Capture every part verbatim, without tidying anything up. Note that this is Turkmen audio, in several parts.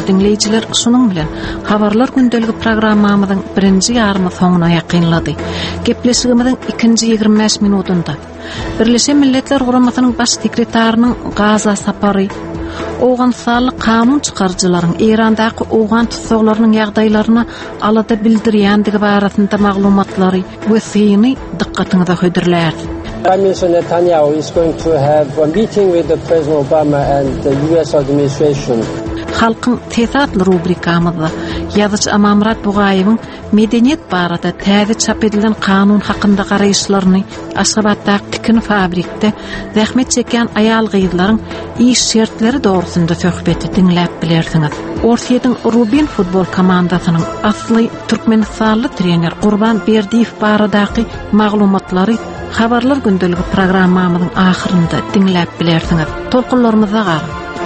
Hormatly dinleyiciler, şunun bilen Habarlar gündeligi programmamyzyň birinji ýarymy soňuna ýakynlady. Gepleşigimiziň ikinji ýygrimi beş minutunda Birleşen Milletler Guramasynyň baş sekretarynyň Gaza sapary, Owganstanyň kanun çykarjylaryň Irandaky owgan tutsaklarynyň ýagdaýlaryna alada bildirýändigi barasynda maglumatlary we syny dikkatiňize höýdirler. Prime Minister Netanyahu is going to have a meeting with the President Obama and the U S administration. Halkyň tesatly rubrikamyzda ýazyjy Amamrat Bugaýewiň medeniýet barada täze çap edilen kanun hakynda garaýşlaryny Aşgabatdaky tikin fabrikde zähmet çeken aýal gyzlaryň iş şertleri dogrusynda söhbeti dinläp bilersiňiz. Orsiýetiň Rubin futbol komandasynyň asly türkmenistanly trener Gurban Berdiýew baradaky maglumatlary Habarlar gündeligi programmamyzyň ahyrynda dinläp bilersiňiz. Tolkunlarymyza gary.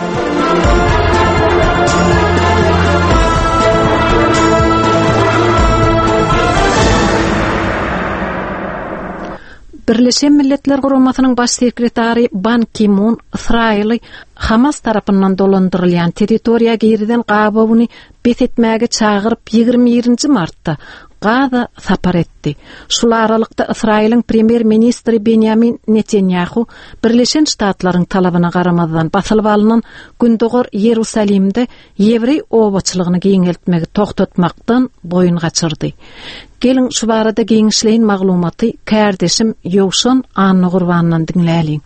Birleşen Milletler Guramasynyň baş sekretary Ban Ki-moon Israýly Hamas tarapyndan dolandyrylýan territoriýa giriden gabawyny besetmäge çagyryp ýygrimi birinji martda Gaza sapar etdi. Şol aralykda Israýlyň premier ministri Benjamin Netanyahu Birleşen Ştatlaryň talabyna garamazdan basylyp alynan gündogor Ýerusalimde Ýewrey owaçylygyny giňeltmegi toktatmakdan boyun gaçyrdy. Gelin şu barada giňişleýin maglumaty kärdeşim Ýowşan Anna Gurbanyň dinläliň.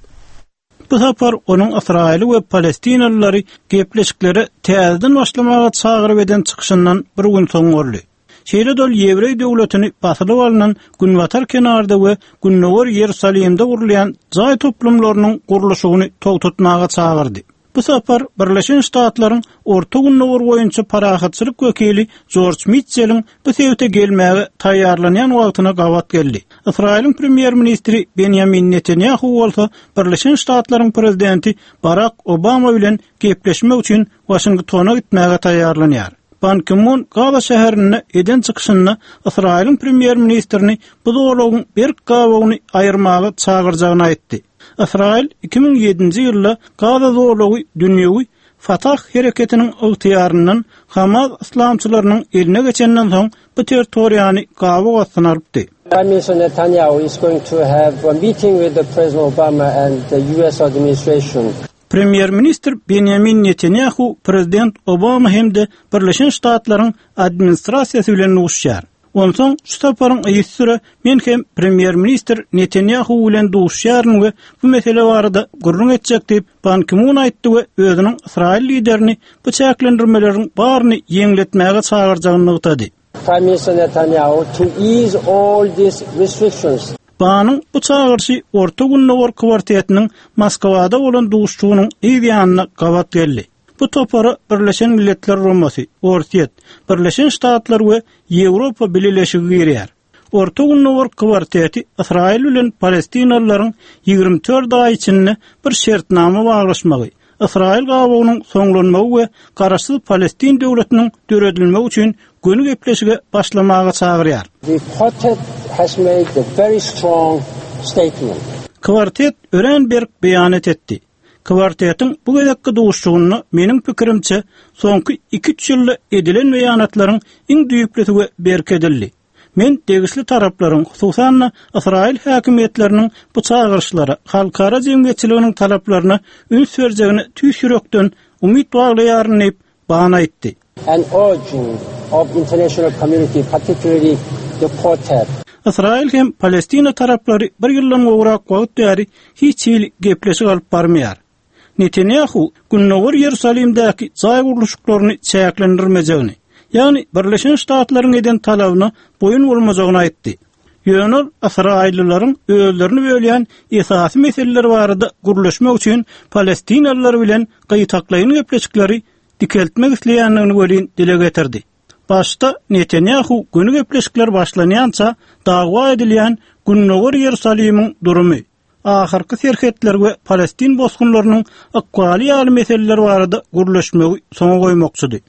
Bu sapar onun Israýly we Palestinalylary gepleşikleri täzeden başlamaga çagyryp eden çykyşyndan bir gün soň boldy. Şeýle dol Ýewrey döwletini basylyp alynan Günwatar kenarda we Günnowar Ýerusalimde gurulýan jaý toplumlarynyň gurulşygyny togtatmaga çagyrdy. Bu sapar Birleşen Ştatlaryň Orta Günnowar boýunça parahatçylyk wekili George Mitchell'iň bu sebäpde gelmäge taýýarlanýan wagtyna gawat geldi. Israýlyň premier ministri Benjamin Netanyahu bolsa Birleşen Ştatlaryň prezidenti Barack Obama bilen gepleşmek üçin Washingtona gitmäge taýýarlanýar. Ban Ki-moon Gaza şäherine eden çykyşyny Israýlyň premier ministrini bu doglawyň bir gabawyny aýyrmaga çagyrjagyny aýtdy. Israýil iki bin ýedinji ýylda Gaza doglawy dünýäwi Fatah hereketiniň ygtyýaryndan Hamas islamçylarynyň eline geçenden soň bu territoriýany gabaw ostyna alypdy. Prime Minister Netanyahu is going to have a meeting with the President Obama and the U S administration. Premier Minister Benjamin Netanyahu Prezident Obama hemde Birleşen Ştatlaryň administrasiýasy bilen uguşýar. Onsoň şu saparyň ýysyra men hem Premier Minister Netanyahu bilen duşýaryn we bu mesele barada gurrun etjek diýip Ban Ki-moon aýtdy we özüniň Israýil liderini bu çäklendirmeleriň baryny ýeňletmäge çagyrjagyny ýetdi. Prime Minister Netanyahu to ease all these restrictions. Banyň bu çagyrşy Orta Günnowar kwartetiniň Moskwada bolan duşçugynyň ýa-ýanyna gawat geldi. Bu topara Birleşen Milletler Guramasy, Orsiýet, Birleşen Ştatlar we Ýewropa bileşigi girýär. Orta Günnowar kwarteti Israýil bilen Palestinalylaryň ýygrimi dört aý içinde bir şertnama baglaşmagy, Israýil gabawynyň soňlanmagy we garaşsyz Palestin döwletiniň döredilmegi üçin gönü gepleşige başlamaga çagyrýar. The quartet has made a very strong statement. Kwartet ören bir beýanat etdi. Kwartetiň bu gedekki duşçugyny meniň pikirimçe soňky iki üç ýylda edilen beýanatlaryň iň düýplisi we berkedildi. Men degisli taraplaryň, hususan Israýil häkimetleriniň bu çagyrşylary halkara jemgyýetçiliginiň talaplaryna ün sürjegini tüýsürekden umyt baglaýaryn diýip bana etdi. And urging of international community, particularly the quartet. Israýil hem Palestina taraplary bir ýyldan gowrak wagt ýary hiç ýyl gepleşik alyp barmaýar. Netanyahu Günnowar Ýerusalimdäki jaý gurulşyklaryny çäklendirmejegini, ýani Birleşen Ştatlaryň eden talabyna boyun bolmajagyny aýtdy. Ýöne Israýillilaryň özlerini bölýän esasy meseleler barada gurulşmak üçin Palestinalylar bilen gaýtaklaýan gepleşikleri dikeltmek isleýänligini görýän dile getirdi. Başta Netanyahu günü gepleşikler başlanýança dagwa edilýän Günnowar Ýerusalimiň durumy, ahyrky serhetler we Palestin bosgunlarynyň akwaly ýaly meseleler barada gurulşmagy soňa goýmakçydy.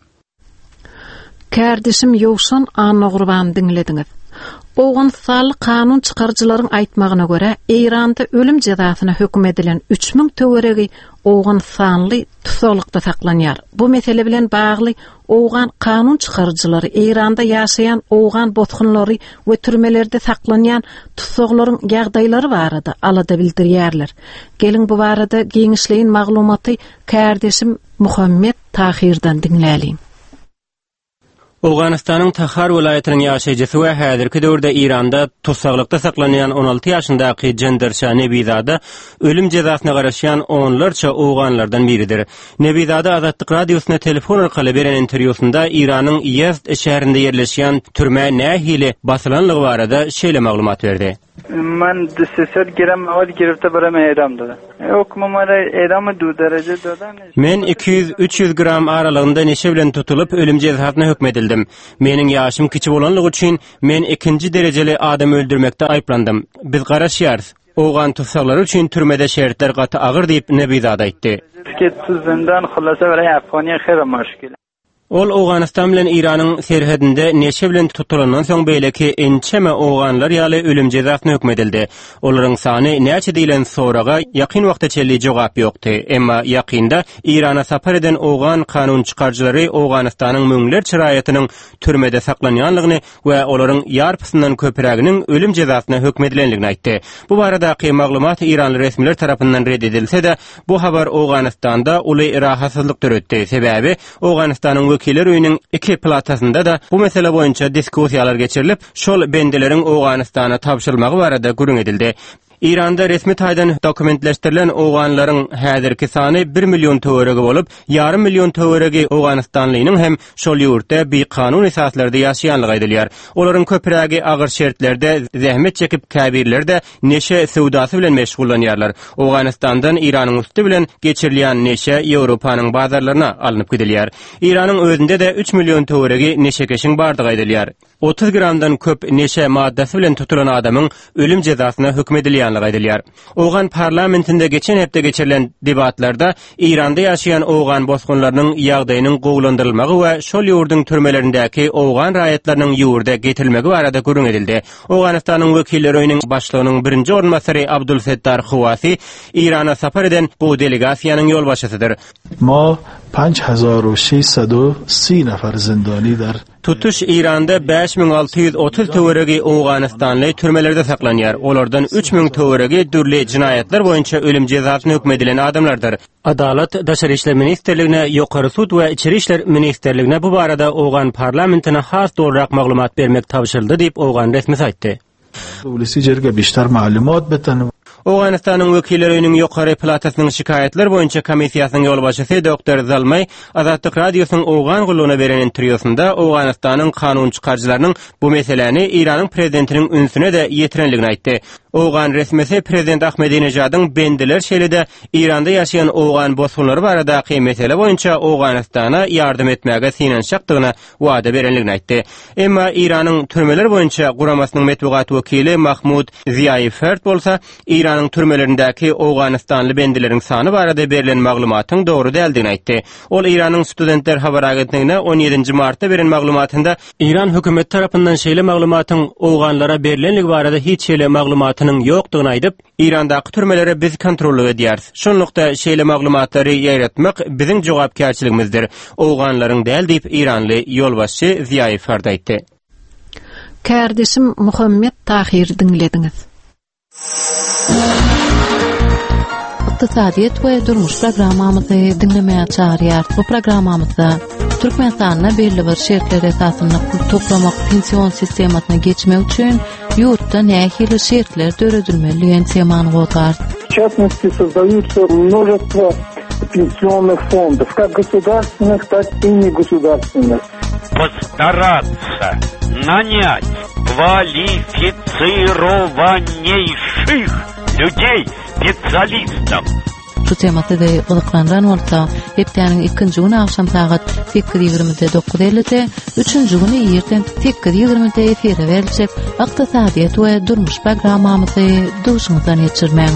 Kärdeşim Ýowşan Anna Gurbanyň dinlediňiz. Owganstanyň kanun çykarjylaryň aýtmagyna görä, Iranda ölüm jazasyna hökm edilen üç ming töweregi oğan sanly tutuklukda saklanýar. Bu mesele bilen bagly oğan kanun çıkarıcıları İranda yaşayan oğan botkunları ve türmelerde saklanyan tutuklaryň ýagdaýlary barada alada bildirýärler. Gelin bu barada giňişleýin maglumaty kardeşim Muhammed Tahir'dan dinläýin. Awganistanyň Tahar welaýatynyň ýaşaýjysy we häzirki döwürde İranda tutsaklikda saklanýan on alty ýaşyndaky Jenderşah Nebizada ölüm jezasyna garaşýan onlarça awganlardan biridir. Nebizada Azatlyk radiosyna telefon arkaly beren interwýusynda İranyň Yezd şäherinde ýerleşýän türme nähili basylanlygy barada şeýle maglumat berdi. من دستور گیرم اول گرفته برام اعدام دادن حکم مرا اعدام دو درجه دادن. Men iki yüz üç yüz gram aralığında neşe bilen tutulup ölüm cezasyna hükmedildim. Menin yaşım kiçik bolanlygy üçin men ikinci dereceli adam öldürmekde ayıplandım. Biz garaşýarys. Oğan tutsaklary üçin türmede şertler gaty agyr diýip Nebizada aýtdy. Zindan hulasa berýär Afganiýa xeyr müşkil. Ol Awganistan bilen İranyň serhedinde neşe bilen tutulandan soň beýleki ençeme awganlar ýaly ölüm jezasyna hükmedildi. Olaryň sany näçe diýilen soraga ýakyn wagtçaly jogap ýokdy. Emma ýakynda İrana sapar eden awgan kanun çykarjylary Awganistanyň müňlerçe raýatynyň türmede saklanýanlygyny we olaryň ýarpysyndan köpreginiň ölüm jezasyna hükmedilenligini aýtdy. Bu baradaky maglumat İranly resmiler tarapyndan reddedilse-de bu habar Awganistanda uly rahatsyzlyk töretdi. Sebäbi Awganistanyň Vekiller öýüniň iki platasynda da bu mesele boýunça diskussiýalar geçirilip, şol bendeleriň Awganistana tapşyrylmagy barada gürüň edildi. İranda resmi taýdan dokumentleşdirilen awganlaryň häzirki sany bir million töweregi bolup, yarım million töweregi Awganistanlynyň hem şol ýurtda bir kanun esaslarynda ýaşaýanlygy aýdylýar. Olaryň köpregi agyr şertlerde zähmet çekip käbirler de neşe sowdasy bilen meşgullanýarlar. Awganistandan İranyň üstü bilen geçirilýän neşe Ýewropanyň bazarlaryna alınıp gidilýär. İranyň özünde de üç million töweregi neşekeşiň bardygy aýdylýar. otuz gramdan köp neşe maddesi bilen tutulan adamın ölüm cezasyna hükmedilýänligi aýdylýar. Awgan parlamentinde geçen hepde geçirilen debatlarda İranda ýaşaýan awgan bosgunlarynyň ýagdaýynyň gowlandyrylmagy we şol ýurduň türmelerindäki awgan raýatlarynyň ýurda getirilmegi barada gürüň edildi. Awganistanyň wekilleri öýüniň başlygynyň birinji ornmasary Abdulsettar Khawasi İrana sapar eden bu delegasiýanyň ýolbaşçysydyr. Ma پنج هزار و ششصد و سی نفر زندانی در Tutuş İranda beş bin altı yüz otuz töweregi Awganistanly türmelerde saklanýar. Olardan üç bin töweregi dürli cinayetler boýunça ölüm jezasyna hükmedilen adamlardır. Adalet, Daşary işler ministerligine, ýokary sud we içeri işler ministerligine bu barada Awgan parlamentine has dolarak maglumat bermek tapşyryldy diýip Awgan resmi aýtdy. Ulusy jerge beşter maglumat beten Awganistanyň wekilleri öýüniň ýokary palatasynyň şikaýetler boýunça komissiýasynyň ýolbaşçysy doktor Zalmay Azatlyk radiosynyň Awgan gulugyna beren interwýusynda Awganistanyň kanun çykarjylarynyň bu meseleni İranyň prezidentiniň ünsüne de ýetirenligini aýtdy. Awgan resmisi prezident Ahmedinejadyň bendeler şeýlede İranda ýaşaýan awgan bosgunlary baradaky mesele boýunça Awganistana ýardym etmäge sinanşakdygyna wada berenligini aýtdy. Emma İranyň türmeler boýunça guramasynyň metbugat wekili Mahmud Ziyaýfert bolsa İranyň türmelerindäki Awganistanly bendeleriň sany barada berilen maglumatyň dogry däldigini aýtdy. Ol İranyň studentler habar agentligine on ýedinji martda beren maglumatynda İran hökümet tarapyndan şeýle maglumatyň awganlara berilenligi barada hiç şeýle maglumatynyň ýokdugyny aýdyp, İrandaky türmelere biz kontrol edýäris. Şonlukda şeýle maglumatlary ýaratmak biziň jogapkärçiligimizdir. Awganlaryň däl diýip İranly ýolbaşçy Ziyaýfert aýtdy. Kardeşim Muhammed Tahir dinlediňiz. Iqtisadiyet we durmuş programmamyzy dinlemäge çağırýar. Bu programmamyzda Türkmenistanyna belli bir şertler esasynda pul toplamak pensiyon sistematyna geçmek üçin ýurtda nähili şertler döredilmeli temany gotlar. В частности, создаются множество пенсионных фондов, как государственных, так и негосударственных. Постараться нанять квалифицированнейших людей, специалистов. Şu tematyda ýyglandan bolsa, hepdeniň ikinji güni akşam saat sekiz ýigrimide dokuz ellide, üçüncü güni ýerden sekiz ýigrimide efire beriljek Iqtisadiyet we durmuş programmamyzy duşuňyzdan ýetirmäň.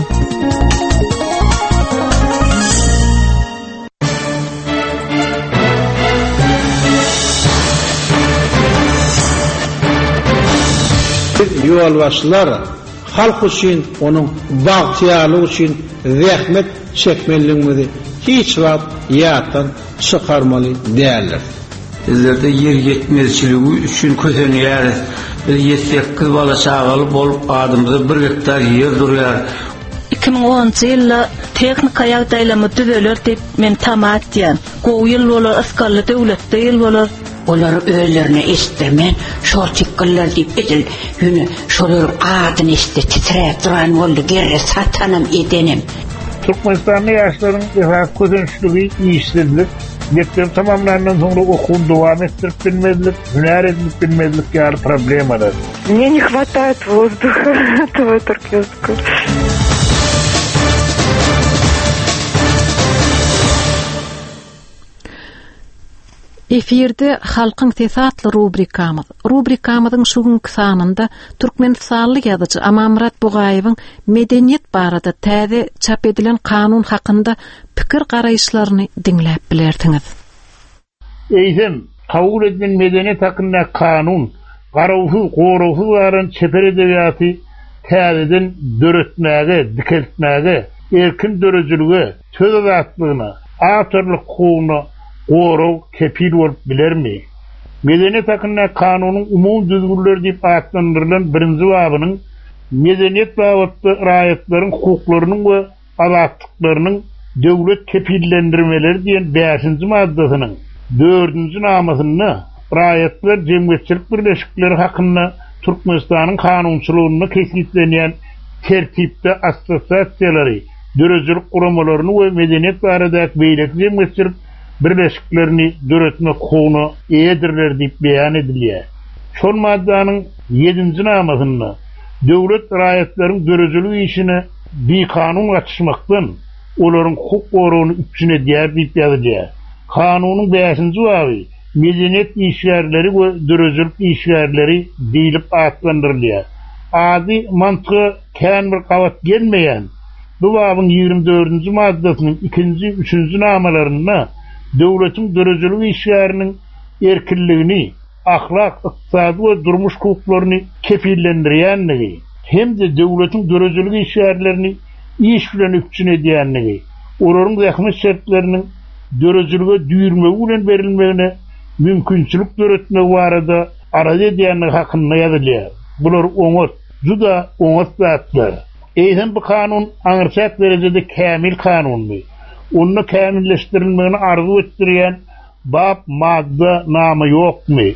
Ýolbaşçylar halk üçin, onuň bagtýarlygy üçin zähmet çekmeliğimizi hiç vakt yatan çıkarmalı değerler. Bizlerde yer yetmezçiliği üçün köteniyer. Bir yetsek kız bala çağalı bolup adımızda bir hektar yer duruyor. iki bin onuncu yılda teknika ýagdaýlamy düzeler dep men tamat diýen. Gowy ýyl bolar, asgarly döwletde ýyl bolar. Olar özlerine istemen, şol çıkkıllar deyip edil, yünü şolur adını iste titreyip duran oldu, geri satanım edenim. Türkmenistan'da yaşların efendim kötünçlüğü işsizlik, Yetkim tamamlanan sonra okul devam ettirip bilmezlik, hüner edip bilmezlik yani problem var. Мне не хватает воздуха, этого туркменского. Efirde halkın tesatlı rubrikamız. Rubrikamızın şugünkü sanında Türkmenistanlı yazıcı Amamrat Bugayeviň medeniyet barada täze çap edilen kanun hakında pikir garaýyşlaryny dinläp bilersiňiz. Eýsem, kabul edilen medeniyet hakynda kanun, garawhy, gorawhy baran çeper edebiýaty täzeden döretmäge, dikeltmäge, erkin dörejiligi, söz azatlygyna, awtorlyk hukugyna Goro kepil bolup bilermi? Medeniyet hakynda kanunyň umum düzgünleri diýip atlandyrılan birinji babynyň medeniyet babatly raýatlaryň hukuklarynyň we azatlyklarynyň döwlet kepillendirmeleri diýen beşinji maddasynyň dördünji namasyny raýatlar jemgyýetçilik birleşikleri hakynda Türkmenistanyň kanunçylygyny kesgitlenýän tertipde assosiasiýalary, dörejilik guramalaryny we medeniyet baradaky beýlek jemgyýetçilik birleşiklerini döretmek hukugyny eýdirler diýip beýan edilýär. Şol maddanyň ýedinji namasyny döwlet raýatlaryň dörejilik işini bir kanun gatşmakdan olaryň hukuk gorugyny üçüne diýer diýip ýazylýar. Kanunyň beşinji baby medeniyet işgärleri we dörejilik işgärleri diýilip atlandyrylýar. Ady mantygy kän bir gawat gelmeýän bu babyň ýygrimi dördünji maddasynyň ikinji, üçünji namalaryna döwletiň dörejilik işgäriniň erkinligini, ahlak, ykdysady we durmuş hukuklaryny kepillendirýänligi, hemde döwletiň dörejilik işgärlerini iş bilen üçin edýänligi, olaryň zähmet şertleriniň dörejilige düýürmegi bilen berilmegine mümkinçilik döretmek barada arada edýänligi hakynda ýazylýar. Bular oňat, juda oňat zatlar. Eýsem bu kanun aňyrçak derejede kämil kanunmy. Onu kämilleşdirilmegini arzu etdirýän bab madda nama ýokmy?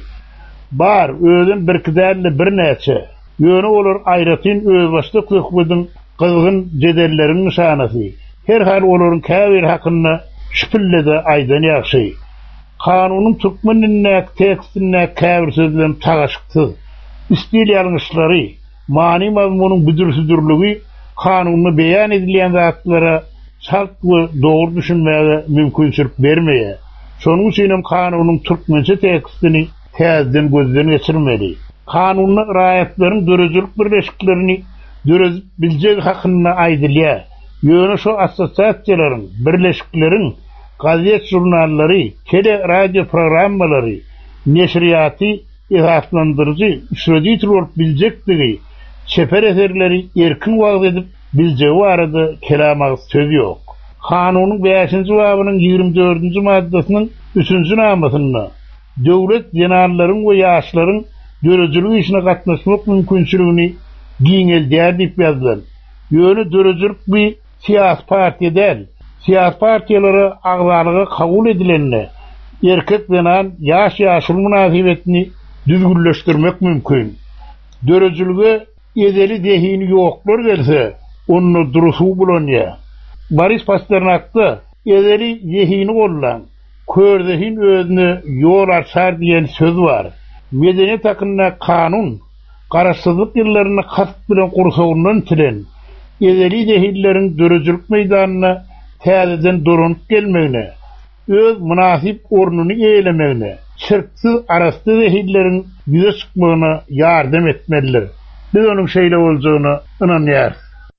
Bar, özün bir kidärli bir näçe. Ýöne olar aýratyn özbaşda kökbüdüň gyzgyn jedelleriniň nişanasy. Her hal olaryň käbir hakynda şüpillede aýdan ýaşy. Kanunyň türkmenine tekstine käbir sözlerim tagaşyksyz. Istil ýalňyşlary, many mazmunyň büdürsüzlügi kanuny beýan edilýän zatlara şart we dogry düşünmäge mümkinçilik bermeýär. Şonuň üçin kanunyň türkmençe tekstini täzeden gözden geçirmeli. Kanuny raýatlaryň dörejilik birleşiklerini dörejip biljek hakynda aýdylýar. Ýöne şo assosiasiýalaryň, birleşikleriň, gazet jurnallary, tele radio programmalary, neşriýaty esaslandyrjy şöýdýär bolup biljekligi, çeper eserleri erkin wagt edip biljegi barada kelamagy söz ýok. Kanunyň beşinji babynyň ýygrimi dördünji maddasynyň üçünji namasyny döwlet jenerallaryň we ýaşlaryň dörejilik işine gatnaşmak mümkinçiligini giňeldýär diýip ýazylýar. Ýöne dörejilik bir siýasy partiýadan, siýasy partiýalary agzalygy kabul edilenle erkek bilen ýaş ýaşyl münasibetini düzgünleşdirmek mümkin. Dörejilige edeli dehini ýoklar gelse, onu durusu bulanýar. Boris Pasternakda edeli dehini bolan, kördehin özüni ýol açar diýen söz bar. Medeniyet hakynda kanun, garaşsyzlyk ýyllaryny kasp bilen gursagynyň tilen, edeli dehilleriň dörejilik meýdanyna täzeden durup gelmegine, öz münasip ornuny eýlemegine, çirksiz arasty dehilleriň ýüze çykmagyna ýardam etmeliler. Biz onun şeýle boljagyna inanýar.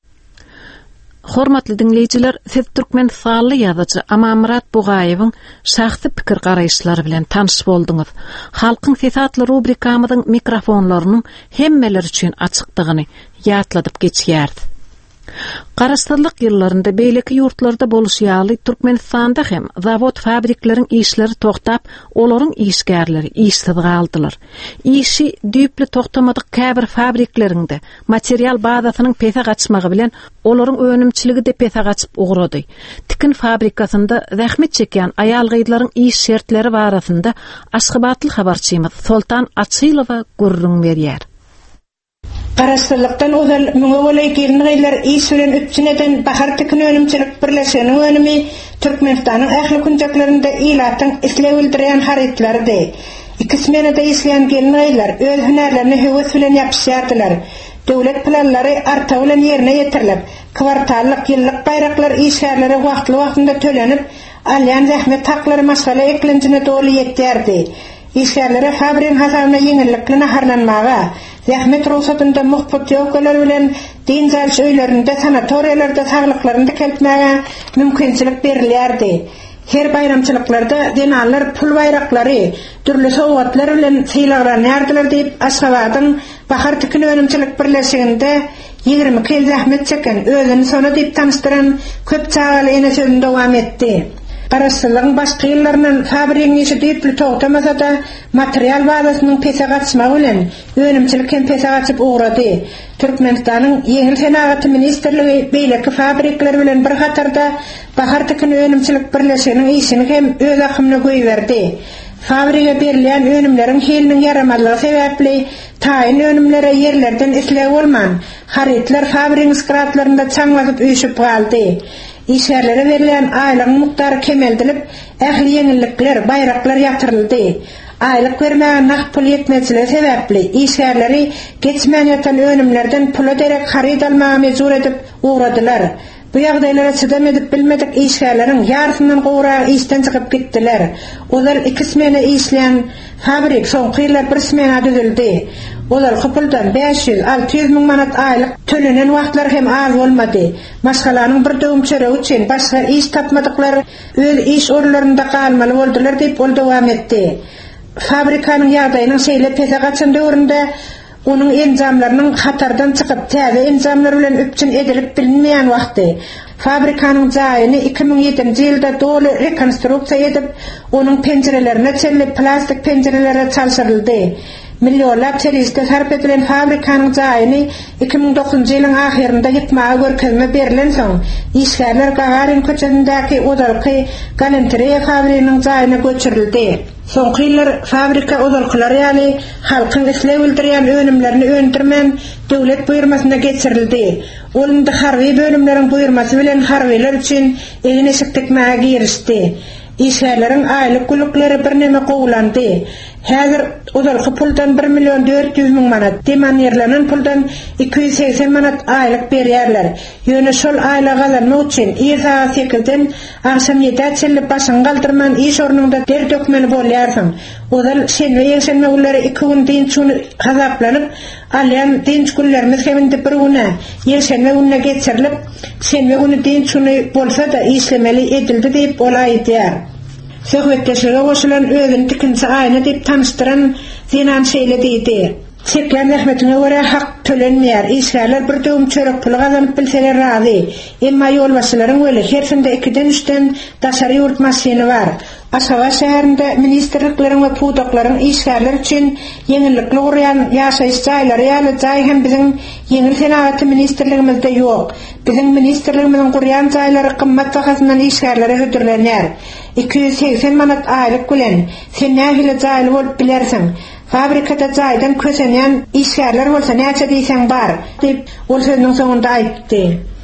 Hormatly dinleýijiler, siz Türkmenistanly ýazyjy Amamrat Bugayewiň şahsy pikir garaýşlary bilen tanyş boldyňyz. Halkyň sesatly rubrikamyzyň mikrofonlarynyň hemmeler üçin açykdygyny ýatladyp geçýärdi. Qarastarlyk ýyllarynda beýleki ýurtlarda boluşýaly Türkmenistanda hem zavod fabriklaryň işleri toktap, olaryň işgärleri işsiz galdylar. İşi düýpli toktamadyk käbir fabriklaryňda material bazasynyň pese gaçmagy bilen olaryň önümçiligi de pese gaçyp ugrady. Tikin fabrikasynda zähmet çeken aýal gyýdlaryň iş şertleri barasynda Aşgabatly habarçymyz Sultan Açylowa gurrun berýär. Qarastarlykdan ozal müňe gelýär iş bilen üçüneden bahar tikin önümçilik birleşiginiň önümi Türkmenistanyň ähli kunjaklarynda ilatyň islebildiren haritlardy. İkismenede isleýän gelýär öz hünärlerini höwes bilen ýapyşýardylar. Döwlet planlary arta bilen ýerine ýetirilip, kwartallyk ýyllyk baýraklar işgärlere wagtly wagtynda tölenip, alýan zähmet taklary maşgala eklenjine dolu ýetdirdi. İşgärlere fabriň hasabyna ýeňillikle harlanmaga, zähmet ruhsatynda muhbet ýoklar bilen din zal öýlerinde, sanatoriýalarda saglyklaryny keltmäge mümkinçilik berilýärdi. Her bayramçylyklarda dinallar pul bayraklary, türlü sowgatlar bilen syýlaglanýardylar diýip Aşgabatyň bahar tikin önümçilik birleşiginde ýygrimi kel zähmet çeken özüni sona diýip tanıştyran köp çagaly ene sözünde dowam etdi. Qarastarlygyň başga ýyllaryndan fabriň işi düýpli togtamasa da material bazasynyň pese gaçmagy bilen önümçilik hem pese gaçyp ugrady. Türkmenistanyň ýeňil senagaty ministrligi beýleki fabrikler bilen bir hatarda bahar tikin önümçilik birleşiginiň işini hem öz akymyna goýberdi. Fabrika berilýän önümleriň heliniň ýaramadlygy sebäpli taýin önümlere ýerlerden isleg bolman, haritler fabriň skratlarynda çaňlatyp üýşüp galdy. İşgärlere berilýän aýlyk muktary kemeldilip, ähli ýeňillikler, bayraklar ýatyryldy. Aýlyk bermägen nak pul ýetmezligi sebäpli işgärleri geçmän ýatan önümlerden pul öderek harit almaga mejbur edip ugradylar. Bu ýagdaýlara çydam edip bilmedik işgärleriň ýarsynyň gowra işden çykyp gitdiler. Olar iki smena işleýän fabrik soňky ýyllar bir smena düzüldi. Olar hypyldan beş ýüz alty ýüz müň manat aýlyk tölenen wagtlar hem az bolmady. Maşgalanyň bir döwüm çöregi üçin başga iş tapmadyklary öz iş orlarynda galmaly boldylar diýip ol dowam etdi. Fabrikanyň ýagdaýynyň şeýle pese gaçan döwründe onun enzamlarynyň hatardan çykyp täze enzamlar bilen üpçün edilip bilinmeýän wagty fabrikanyň jaýyny iki ming ýedinji ýylda doly rekonstruksiýa edip onun pencerelerine çelip plastik pencerelere çalşyryldy. Milyonlap çelisde sarp edilen fabrikanyň jaýyny iki ming dokuzunji ýylyň ahyrynda ýetmäge görkezme berilen soň işgärler Gagarin köçesindäki odalky galanteriýa fabrikasynyň jaýyna göçürildi. Soňky ýyllar fabrika odalkylary ýaly halkyň isleg bildirýän önümlerini öndirmen döwlet buýrmasyna geçirildi. Olunda harby bölümleriň buýrmasy bilen harbylar üçin egine sektekmäge girişdi. İşgärleriň aýlyk gülükleri bir neme gowlandy. Häzir odalky puldan bir milyon dört ýüz müň manat, demanýerlenen puldan iki ýüz seksen manat aýlyk berýärler. Ýöne şol aýlyk alanyň üçin ýa sekizden akşam ýetde çelip başyň galdyrman iş ornunda der dökmeli bolýarsyň. Odal şenwe ýeşenme günleri iki gün dinç hazaplanyp, alýan dinç günlerimiz heminde bir güne ýeşenme gününe geçirilip, şenwe güni dinç bolsa da işlemeli edildi diýip bolay diýär. Söhbetleşige goşulan özüni tikinçi aýna diýip tanıştyran Zenan şeýle diýdi. Çeklen rahmetine göre hak tölenmeýär. İşgärler bir döwüm çörek pul gazanyp bilseler razy. Emma ýolbaşçylaryň öle hersinde ikiden üçden daşary ýurt maşyny bar. Aşgabat şäherinde ministrlikleriň we pudaklaryň işgärler üçin ýeňillikli gurýan ýaşaýyş jaýlary ýaly jaý hem biziň ýeňil senagaty ministrligimizde ýok. Biziň ministrligimiziň gurýan jaýlary kymmat bahasyndan işgärlere hödürlenýär. iki ýüz seksen manat aýlyk bilen sen nähili jaýly bolup bilersiň. Fabrikada jaýdan kösenýän işgärler bolsa näçe diýsen bar diýip ol sözüniň soňunda aýtdy.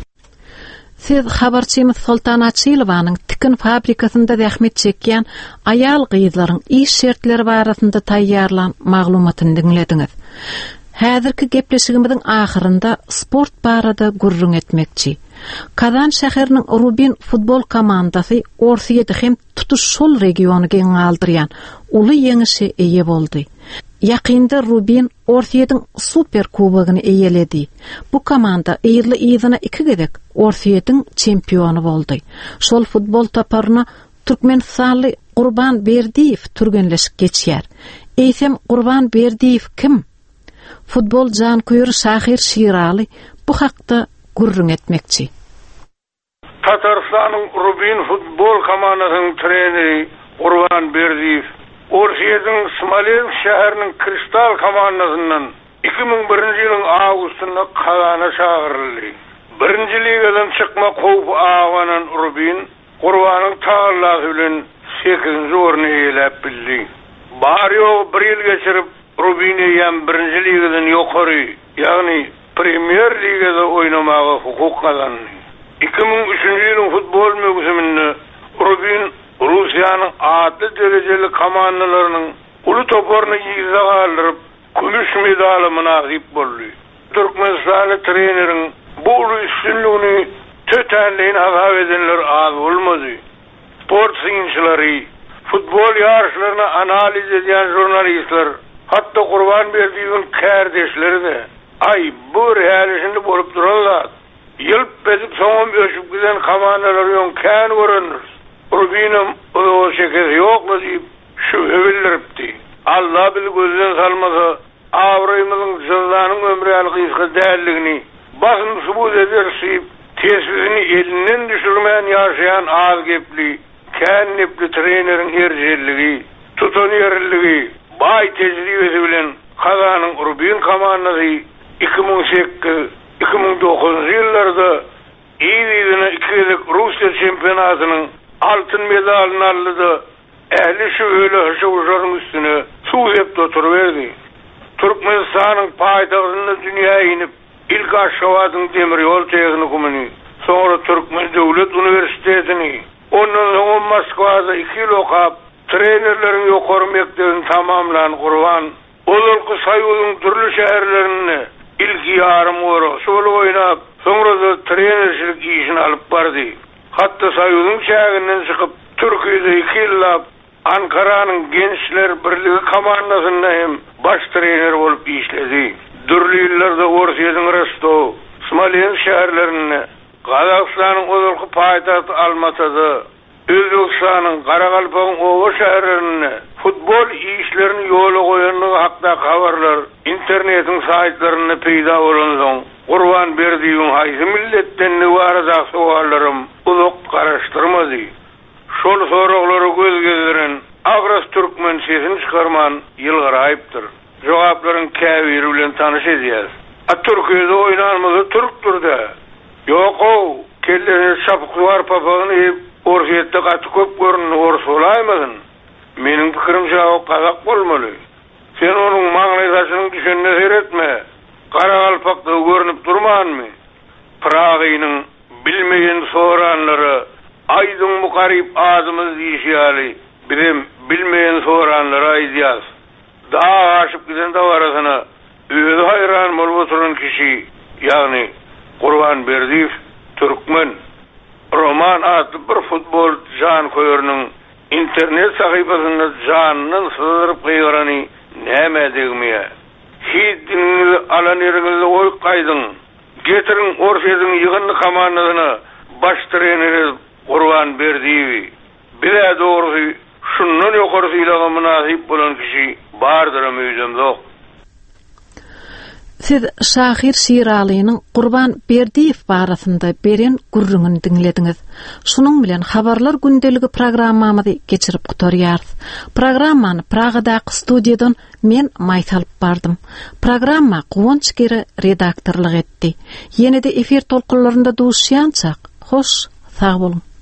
Siz habarçymyz Sultan Açylowanyň tikin fabrikasynda zähmet çekýän aýal gyýdlaryň iş şertleri barasynda taýýarlan maglumatyny dinlediňiz. Häzirki gepleşigimiziň ahyrynda sport barada gurrun etmekçi. Kazan şäheriniň Rubin futbol komandasy Orsiýede hem tutuş şol regiony geň aldyrýan uly ýeňişe eýe boldy. Ýakynda Rubin Orsiýediň super kubogyny eýeledi. Bu komanda ýyly ýyzyna iki gezek Orsiýediň çempiony boldy. Şol futbol taparyna Türkmenistanly Gurban Berdiýew türgenleşip geçýär. Eýsem Gurban Berdiýew kim? Futbol jankyýry Şahir Şiraly bu hakda gurrun etmekçi. Tatarstan'ın Rubin futbol komandasının treneri Qurban Berdiyev, Orsiye'nin Smolensk şäheriniň Kristal komandasından iki bin birinji ýylyň awgustynda Kazana çağıryldy. Birinji ligadan çykma howp awanan Rubin Qurbanyň taýlanmagy bilen sekizinji orny eýlep bildi. Baryo bir ýyl geçirip Rubin'i ýa birinji ligadan ýokary, ýagny Premier Ligada oýnamagy hukuk kazandy. iki bin üçünji ýylyň futbol mögüzüminde Rubin Rusiýanyň atly derejeli komandalarynyň uly toparyny ýyza galdyryp kümüş medaly munasip boldy. Türkmenistan treneriň bu uly üstünlüğini tötenleýin hava edenler az bolmady. Sport synçylary, futbol ýarşlaryny analiz edýän jurnalistler, hatda Qurban Berdiýewiň kärdeşleri de ay bu realişinde bolup durarlar. Ýylyp bezip soňam öşüp giden komandalar ýok kän görünür. Rubin'im o şeker ýokmy diýip şu öweldiripdi. Allah bil gözden salmasa awraýmyzyň jyzlanyň ömrü algysy dälligini basym subut edersip tesisini elinden düşürmeyen yaşayan az gepli, kän nepli treneriň erjerligi, tutan yerligi, bay tejribesi bilen Kazanyň Rubin komandasy iki bin sekiz iki bin dokuz ýyllarda ýylyna ikilik Russiýa çempionatynyň altyn medalyny aldy. Ähli şu öyle hışıvuşarın üstüne suhep oturuverdi. Türkmenistanyň paýtagtynda dünýä inip ilk aşgabatyň demir ýol tehnikumyny, sonra Türkmen Döwlet Uniwersitetini, ondan soň Moskwada iki ýyl okap, trenerleriň ýokary mektebini tamamlan Qurban, olarky Soýuzyň türlü şäherlerini ilk ýarym gora şol oýnap, sonra da trenerçilik işini alyp bardy. Hatda Soýuzyň şäherinden çykyp Türkiýede iki ýyllap Ankara'nın Gençler Birligi komandasynda hem baş trener bolup işledi. Dürli ýyllarda Orsiýanyň Rostov, Smolensk şäherlerinde, Kazakstanyň ozalky paýtagty Almatada, Özbekistanyň Garagalpagyň owa şäherlerinde futbol işlerini ýola goýanlygy hakda habarlar internetiň saýtlaryna peýda bolansoň Qurban Berdiýewiň haýsy milletden niwarada sowallaryň uzak garaşdyrmady. Şol soraglary göz gezdiren Agras Türkmen sesini çykarman ýylgaraýypdyr. Jogaplaryň käbiri bilen tanyş edýär. A Türkiýede oýnanmagy Türkdür da. Ýoko, kelleri şapyklar papagyny Orsiýetde gaty köp görünýär, ors bolaýmyň. Meniň pikirimçe o Kazak bolmaly. Sen onuň maňlydaşynyň düşünne seretme. Garagalpakda görünüp durmanmy? Pragynyň bilmeýän soranlary aýdyň mukarip azymyz diýýäli, birem bilmeýän soranlara aýdýas. Daha aşyp giden dawarasyna öýde hayran bolup oturan kişi, ýagny Qurban Berdiýew, Türkmen, Roman adly bir futbol jan koýarynyň internet sahypasynda janyny syzyryp goýarany näme degmeýe? Hiddiniňizi alan ýeriňizde oý gaýdyň. Getirin Orsiýanyň ýygyny komandasyna baş treneri Qurban Berdiýewi. Bile dogry şundan ýokary sylaga munasip bolan kişi bardyr öýdemde. Siz Şahir Şiralynyň Qurban Berdiýew barasynda beren gurrungyny dinlediňiz. Şunuň bilen habarlar gündeligi programmamyzy geçirip gutarýarys. Programmany Pragadaky studiýadan men maýtalyp bardym. Programma Gowunç Geri redaktorlyk etdi. Ýene-de efir tolkunlarynda duşýançak. Hoş, sag bolun.